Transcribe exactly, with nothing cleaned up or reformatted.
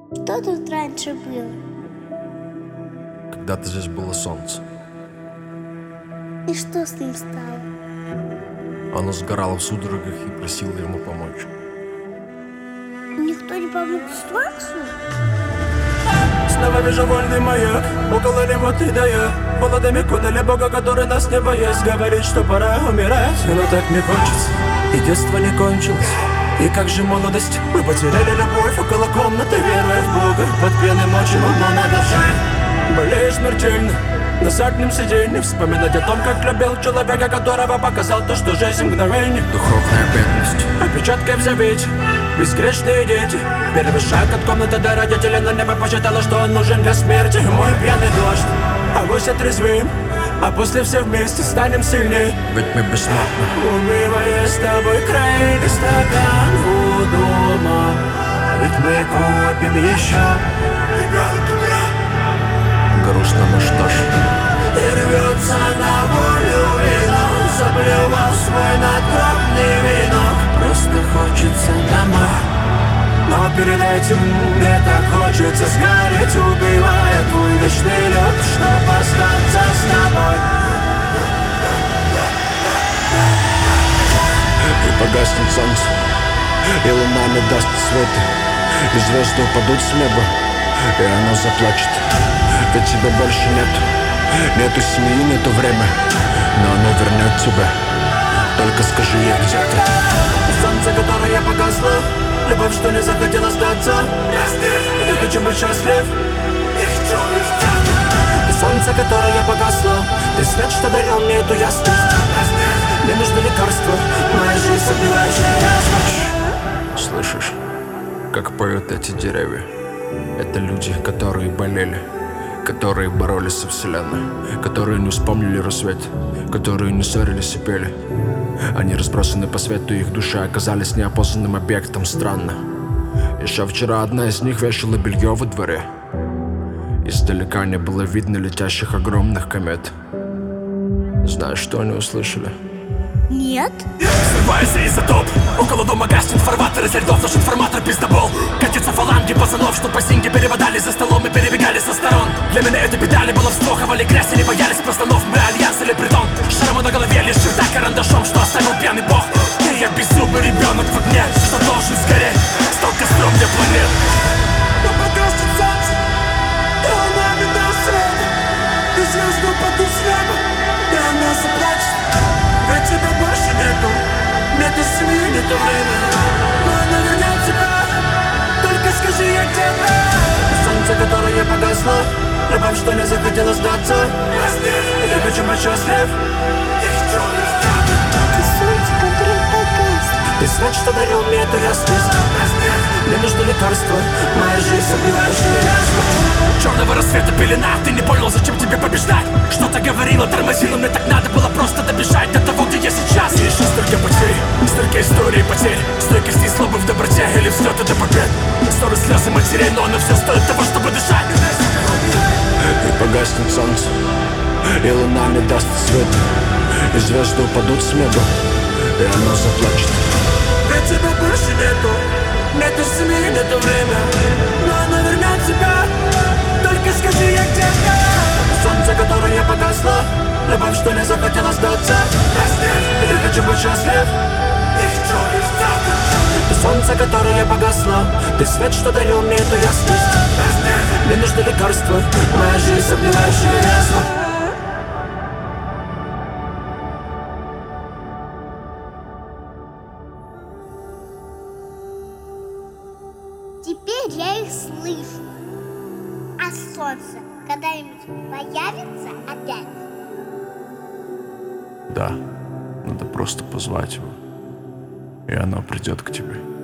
Что тут раньше было? Когда-то здесь было солнце. И что с ним стало? Оно сгорало в судорогах и просило ему помочь. Никто не помог Сланцу? Снова вижу вольный маяк, около него ты да я. Холодами кунали Бога, который нас не боясь. Говорит, что пора умирать, но так мне хочется. И детство не кончилось, и как же молодость. Мы потеряли любовь около комнаты, веруя в Бога. Под пьяным ночью, но надо жить. Болеешь смертельно на заднем сиденье, вспоминать о том, как любил человека, которого показал то, что жизнь мгновение. Духовная бедность. Опечаткой в завете, безгрешные дети. Первый шаг от комнаты до родителей, на небо посчитала, что он нужен для смерти. Мой пьяный дождь, авось отрезвим, а после все вместе станем сильней. Ведь мы бессмертны. Умывая с тобой крайний стакан у дома, ведь мы купим еще. Грустно, ну что ж. И рвется на волю вино, заблевал свой надгробный венок. Просто хочется домой, но перед этим мне так хочется сгореть, убивая твой вечный лед, чтоб остаться с тобой. И погаснет солнце, и луна не даст света, и звезды упадут с неба, и оно заплачет. Ведь тебя больше нету, нету семьи, нету время, но оно вернет тебя. Только скажи ей, где ты. Солнце, которое погасло, любовь, что не захотела сдаться. Я хочу быть счастлив. Солнце, которое погасло, ты свет, что дарил мне эту ясность. Мне нужны лекарства, моя жизнь согревающая ясность. Слышишь, как поют эти деревья? Это люди, которые болели, которые боролись со вселенной, которые не вспомнили рассвет, которые не ссорились и пели. Они разбросаны по свету, их души оказались неопознанным объектом. Странно. Еще вчера одна из них вешала белье во дворе. Издалека не было видно летящих огромных комет. Знаешь, что они услышали? Нет. Взрывается изотоп, около дома гаснет фарватер из льдов. Наш информатор пиздобол, катятся фаланги пацанов, что по синге переводали за столом и перебегали со сторон. Для меня это беда, баловство, хавали грязь и не боялись постанов. Мы альянс или притон, шрамы на голове, лишь черта карандашом, что оставил пьяный бог. И я беззубый ребенок в огне, что должен сгореть, стал костром для планет. Но погаснет солнце, и луна не даст света, и звезды упадут с неба, и она заплачет. Ведь тебя больше нету, нету семьи, нету времени, но она вернет тебя. Только скажи ей, где ты. Солнце, которое погасло, любовь, что не захотела сдаться. Я хочу быть счастлив. Ты солнце, которое погасло. Ты свет, что дарил мне эту ясность. Мне нужны лекарства, моя жизнь согревающая ясность. Черного рассвета пелена, ты не понял, зачем тебе побеждать. Что-то говорила, тормозила, мне так надо было просто добежать до того, где я сейчас. И еще столько потерь, столько историй потерь, стойкости и слабы в доброте, или взлеты до побед. Ссоры, слезы матерей, но оно все стоит того, чтобы дышать. И погаснет солнце, и луна не даст света, и звезды упадут с неба, и оно заплачет. Ведь тебя больше нету, нету семьи, нету время, но она вернет тебя. Только скажи ей, где ты. Солнце, которое погасло, любовь, что не захотела сдаться. Я хочу быть счастлив. Ты солнце, которое погасло, ты свет, что дарил мне эту ясность. Мне нужны лекарства, моя жизнь согревающая ясность. Теперь я их слышу. А солнце когда-нибудь появится опять? Да, надо просто позвать его, и оно придет к тебе.